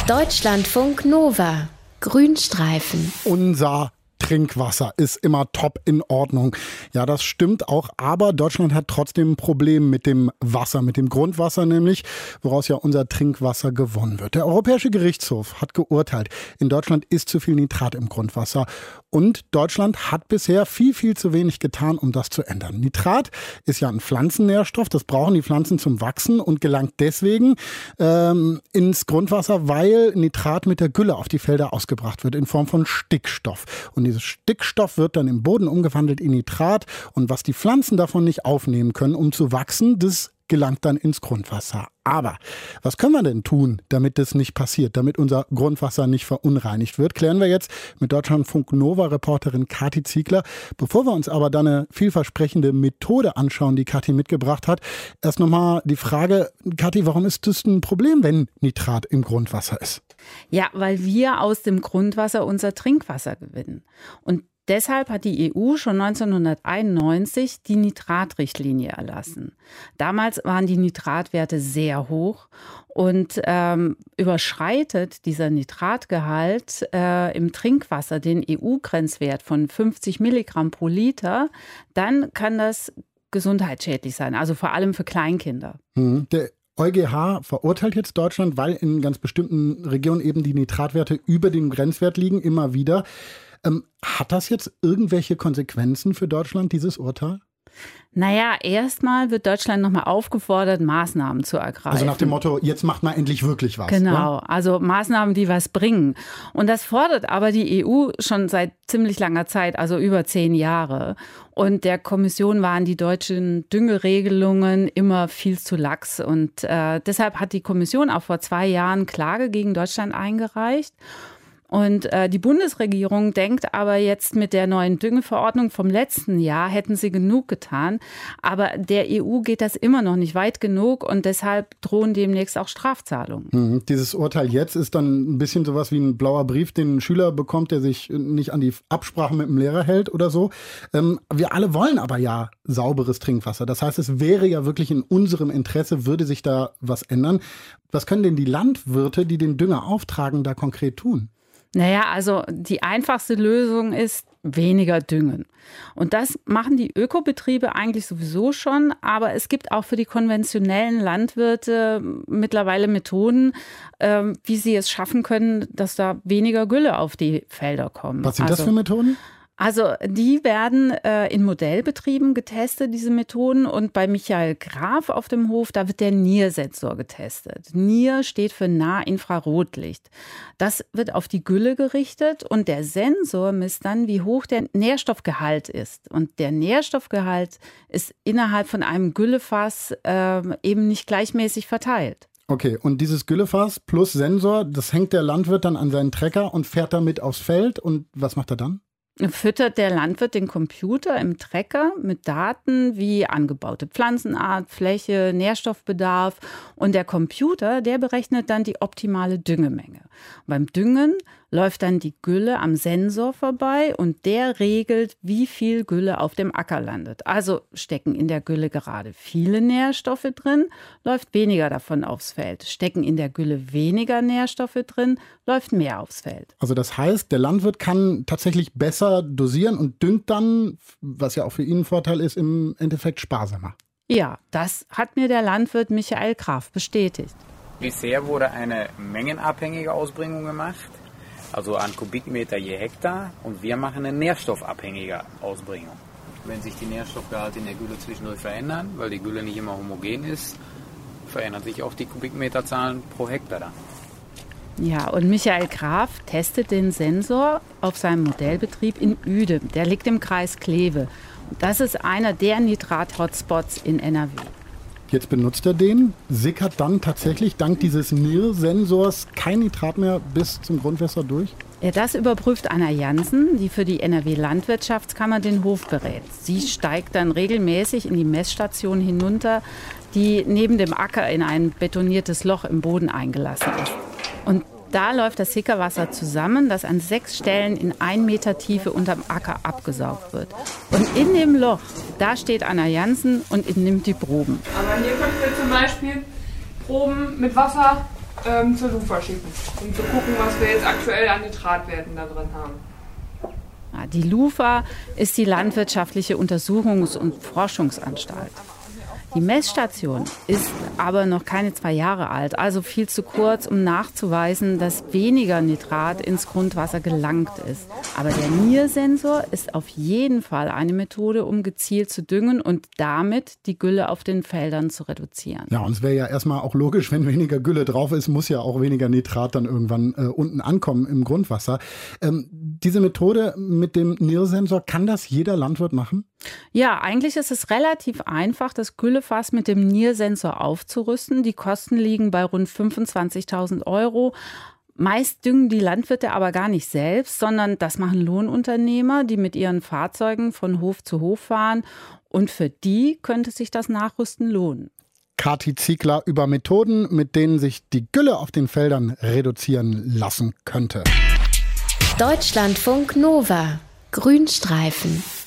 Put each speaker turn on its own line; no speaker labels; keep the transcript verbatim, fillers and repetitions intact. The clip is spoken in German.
Deutschlandfunk Nova. Grünstreifen.
Unser Trinkwasser ist immer top in Ordnung. Ja, das stimmt auch, aber Deutschland hat trotzdem ein Problem mit dem Wasser, mit dem Grundwasser nämlich, woraus ja unser Trinkwasser gewonnen wird. Der Europäische Gerichtshof hat geurteilt, in Deutschland ist zu viel Nitrat im Grundwasser und Deutschland hat bisher viel, viel zu wenig getan, um das zu ändern. Nitrat ist ja ein Pflanzennährstoff, das brauchen die Pflanzen zum Wachsen und gelangt deswegen ähm, ins Grundwasser, weil Nitrat mit der Gülle auf die Felder ausgebracht wird in Form von Stickstoff. Und dieses Stickstoff wird dann im Boden umgewandelt in Nitrat und was die Pflanzen davon nicht aufnehmen können, um zu wachsen, das gelangt dann ins Grundwasser. Aber was können wir denn tun, damit das nicht passiert, damit unser Grundwasser nicht verunreinigt wird? Klären wir jetzt mit Deutschlandfunk Nova-Reporterin Kathi Ziegler. Bevor wir uns aber dann eine vielversprechende Methode anschauen, die Kathi mitgebracht hat, erst nochmal die Frage, Kathi, warum ist das ein Problem, wenn Nitrat im Grundwasser ist?
Ja, weil wir aus dem Grundwasser unser Trinkwasser gewinnen. Und deshalb hat die E U schon neunzehnhunderteinundneunzig die Nitratrichtlinie erlassen. Damals waren die Nitratwerte sehr hoch und ähm, überschreitet dieser Nitratgehalt äh, im Trinkwasser den E U-Grenzwert von fünfzig Milligramm pro Liter, dann kann das gesundheitsschädlich sein, also vor allem für Kleinkinder.
Hm, der EuGH verurteilt jetzt Deutschland, weil in ganz bestimmten Regionen eben die Nitratwerte über dem Grenzwert liegen, immer wieder. Ähm, hat das jetzt irgendwelche Konsequenzen für Deutschland, dieses Urteil?
Naja, erstmal wird Deutschland nochmal aufgefordert, Maßnahmen zu ergreifen.
Also nach dem Motto, jetzt macht man endlich wirklich was.
Genau,
ne?
Also Maßnahmen, die was bringen. Und das fordert aber die E U schon seit ziemlich langer Zeit, also über zehn Jahre. Und der Kommission waren die deutschen Düngeregelungen immer viel zu lax. Und äh, deshalb hat die Kommission auch vor zwei Jahren Klage gegen Deutschland eingereicht. Und äh, die Bundesregierung denkt aber jetzt mit der neuen Düngeverordnung vom letzten Jahr hätten sie genug getan. Aber der E U geht das immer noch nicht weit genug und deshalb drohen demnächst auch Strafzahlungen.
Hm, dieses Urteil jetzt ist dann ein bisschen sowas wie ein blauer Brief, den ein Schüler bekommt, der sich nicht an die Absprachen mit dem Lehrer hält oder so. Ähm, wir alle wollen aber ja sauberes Trinkwasser. Das heißt, es wäre ja wirklich in unserem Interesse, würde sich da was ändern. Was können denn die Landwirte, die den Dünger auftragen, da konkret tun?
Naja, also die einfachste Lösung ist weniger düngen. Und das machen die Ökobetriebe eigentlich sowieso schon. Aber es gibt auch für die konventionellen Landwirte mittlerweile Methoden, äh, wie sie es schaffen können, dass da weniger Gülle auf die Felder kommen.
Was sind
also,
das für Methoden?
Also die werden äh, in Modellbetrieben getestet, diese Methoden. Und bei Michael Graf auf dem Hof, da wird der N I R-Sensor getestet. N I R steht für Nahinfrarotlicht. Das wird auf die Gülle gerichtet und der Sensor misst dann, wie hoch der Nährstoffgehalt ist. Und der Nährstoffgehalt ist innerhalb von einem Güllefass äh, eben nicht gleichmäßig verteilt.
Okay, und dieses Güllefass plus Sensor, das hängt der Landwirt dann an seinen Trecker und fährt damit aufs Feld. Und was macht er dann?
Füttert der Landwirt den Computer im Trecker mit Daten wie angebaute Pflanzenart, Fläche, Nährstoffbedarf. Und der Computer, der berechnet dann die optimale Düngemenge. Beim Düngen läuft dann die Gülle am Sensor vorbei und der regelt, wie viel Gülle auf dem Acker landet. Also stecken in der Gülle gerade viele Nährstoffe drin, läuft weniger davon aufs Feld. Stecken in der Gülle weniger Nährstoffe drin, läuft mehr aufs Feld.
Also das heißt, der Landwirt kann tatsächlich besser dosieren und düngt dann, was ja auch für ihn ein Vorteil ist, im Endeffekt sparsamer.
Ja, das hat mir der Landwirt Michael Graf bestätigt.
Bisher wurde eine mengenabhängige Ausbringung gemacht, also an Kubikmeter je Hektar, und wir machen eine nährstoffabhängige Ausbringung. Wenn sich die Nährstoffgehalte in der Gülle zwischendurch verändern, weil die Gülle nicht immer homogen ist, verändern sich auch die Kubikmeterzahlen pro Hektar dann.
Ja, und Michael Graf testet den Sensor auf seinem Modellbetrieb in Uedem. Der liegt im Kreis Kleve. Und das ist einer der Nitrat-Hotspots in N R W.
Jetzt benutzt er den, sickert dann tatsächlich dank dieses N I R-Sensors kein Nitrat mehr bis zum Grundwasser durch?
Ja, das überprüft Anna Jansen, die für die N R W-Landwirtschaftskammer den Hof berät. Sie steigt dann regelmäßig in die Messstation hinunter, die neben dem Acker in ein betoniertes Loch im Boden eingelassen ist. Und da läuft das Sickerwasser zusammen, das an sechs Stellen in ein Meter Tiefe unterm Acker abgesaugt wird. Und in dem Loch, da steht Anna Jansen und nimmt die Proben.
Aber hier können wir zum Beispiel Proben mit Wasser ähm, zur Lufa schicken, um zu gucken, was wir jetzt aktuell an Nitratwerten da drin haben.
Die Lufa ist die Landwirtschaftliche Untersuchungs- und Forschungsanstalt. Die Messstation ist aber noch keine zwei Jahre alt, also viel zu kurz, um nachzuweisen, dass weniger Nitrat ins Grundwasser gelangt ist. Aber der N I R-Sensor ist auf jeden Fall eine Methode, um gezielt zu düngen und damit die Gülle auf den Feldern zu reduzieren.
Ja, und es wäre ja erstmal auch logisch, wenn weniger Gülle drauf ist, muss ja auch weniger Nitrat dann irgendwann äh, unten ankommen im Grundwasser. Ähm, diese Methode mit dem N I R-Sensor, kann das jeder Landwirt machen?
Ja, eigentlich ist es relativ einfach, das Güllefass mit dem N I R-Sensor aufzurüsten. Die Kosten liegen bei rund fünfundzwanzigtausend Euro. Meist düngen die Landwirte aber gar nicht selbst, sondern das machen Lohnunternehmer, die mit ihren Fahrzeugen von Hof zu Hof fahren. Und für die könnte sich das Nachrüsten lohnen.
Kathi Ziegler über Methoden, mit denen sich die Gülle auf den Feldern reduzieren lassen könnte.
Deutschlandfunk Nova. Grünstreifen.